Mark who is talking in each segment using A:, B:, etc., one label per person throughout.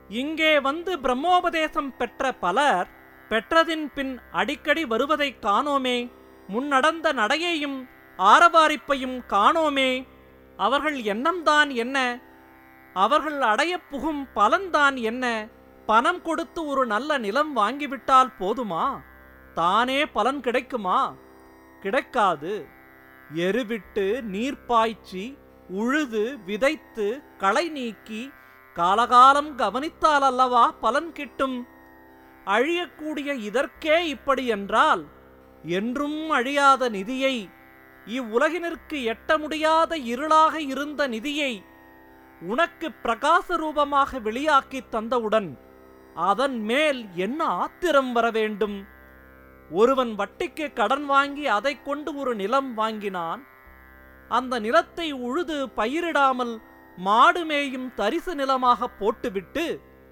A: இங்கே வந்து பிரம்மோபதேசம் பெற்ற பலர் பெற்றதின் பின் அடிக்கடி வருவதைக் காணோமே. முன்னடந்த நடையையும் ஆரவாரிப்பையும் காணோமே. அவர்கள் எண்ணம்தான் என்ன? அவர்கள் அடையப் புகும் பலன்தான் என்ன? பணம் கொடுத்து ஒரு நல்ல நிலம் வாங்கிவிட்டால் போதுமா? தானே பலன் கிடைக்குமா? கிடைக்காது. எருவிட்டு நீர் பாய்ச்சி உழுது விதைத்து களை நீக்கி காலகாலம் கவனித்தால் அல்லவா பலன் கிட்டும். அழியக்கூடிய இதற்கே இப்படி என்றால் என்றும் அழியாத நிதியை, இவ்வுலகினிற்கு எட்ட முடியாத இருளாக இருந்த நிதியை உனக்கு பிரகாச ரூபமாக வெளியாக்கி தந்தவுடன் அதன் மேல் என்ன ஆத்திரம் வர வேண்டும்? ஒருவன் வட்டிக்கு கடன் வாங்கி அதை கொண்டு ஒரு நிலம் வாங்கினான். அந்த நிலத்தை உழுது பயிரிடாமல் மாடு மேயும் தரிசு நிலமாக போட்டுவிட்டு,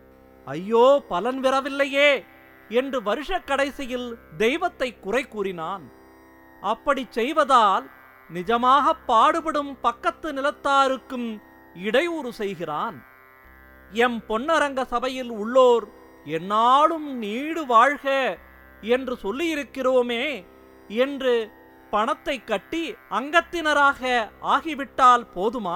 A: ஐயோ பலன் பெறவில்லையே என்று வருஷ கடைசியில் தெய்வத்தை குறை கூறினான். அப்படி செய்வதால் நிஜமாக பாடுபடும் பக்கத்து நிலத்தாருக்கும் இடையூறு செய்கிறான். எம் பொன்னரங்க சபையில் உள்ளோர் எந்நாளும் நீடு வாழ்க என்று சொல்லியிருக்கிறோமே என்று பணத்தை கட்டி அங்கத்தினராக ஆகிவிட்டால் போதுமா?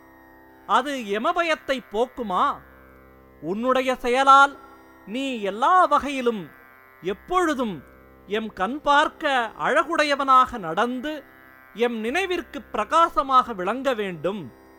A: அது யமபயத்தை போக்குமா? உன்னுடைய செயலால் நீ எல்லா வகையிலும் எப்பொழுதும் எம் கண் பார்க்க அழகுடையவனாக நடந்து எம் நினைவிற்கு பிரகாசமாக விளங்க வேண்டும்.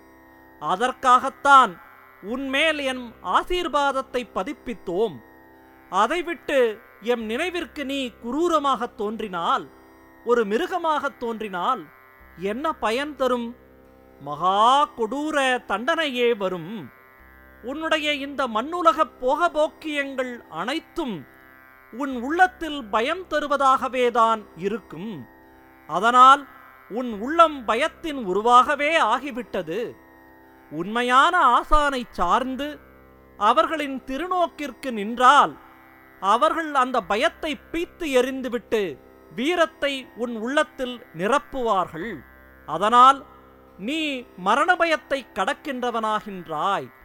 A: அதற்காகத்தான் உன்மேல் என் ஆசீர்வாதத்தை பதிப்பித்தோம். அதை விட்டு எம் நினைவிற்கு நீ குரூரமாகத் தோன்றினால், ஒரு மிருகமாகத் தோன்றினால் என்ன பயன் தரும்? மகா கொடூர தண்டனையே வரும். உன்னுடைய இந்த மண்ணுலகப் போகபோக்கியங்கள் அனைத்தும் உன் உள்ளத்தில் பயம் தருவதாகவேதான் இருக்கும். அதனால் உன் உள்ளம் பயத்தின் உருவாகவே ஆகிவிட்டது. உண்மையான ஆசானை சார்ந்து அவர்களின் திருநோக்கிற்கு நின்றால் அவர்கள் அந்த பயத்தை பீத்து எறிந்துவிட்டு வீரத்தை உன் உள்ளத்தில் நிரப்புவார்கள். அதனால் நீ மரண பயத்தை கடக்கின்றவனாகின்றாய்.